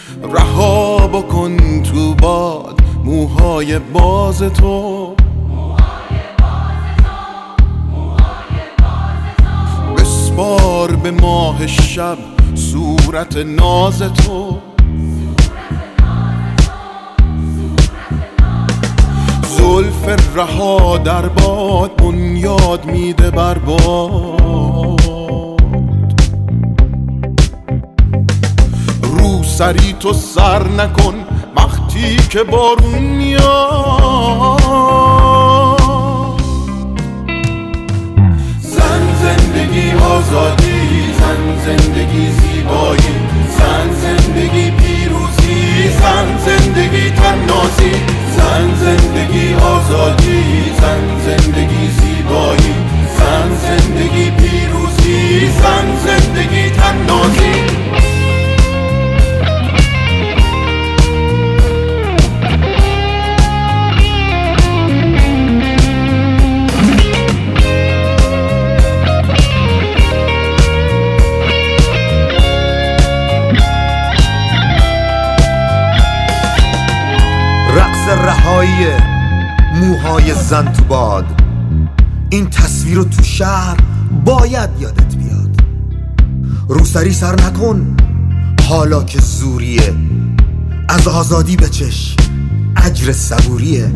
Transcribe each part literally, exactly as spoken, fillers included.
رها بکن تو باد موهای باز تو، بسپار به ماه شب صورت ناز تو. زلف رها در باد بنیاد میده بر باد، رو سری تو سر نکن وقتی که بارون میاد. زن زندگی آزادی، زن زندگی زیبایی، زن زندگی پیروزی، زن زندگی تنازی. زن زندگی آزادی، زن زندگی زیبایی، زن زندگی پیروزی، زن زندگی تنازی. رقص رهایی موهای زن تو باد، این تصویر رو تو شهر باید یادت بیاد. روسری سر نکن حالا که زوریه، از آزادی بچش اجر صبوریه.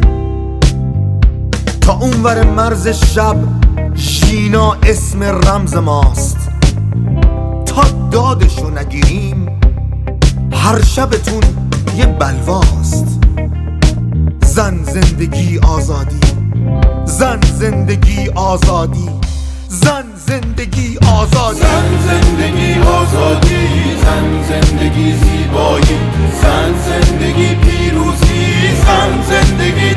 تا اونور مرز شب ژینا اسم رمز ماست، تا دادشو نگیریم هر شبتون یه بلواست. زن زندگی آزادی، زن زندگی آزادی، زن زندگی آزادی. زن زندگی آزادی، زن زندگی زیبایی، زن زندگی پیروزی، زن زندگی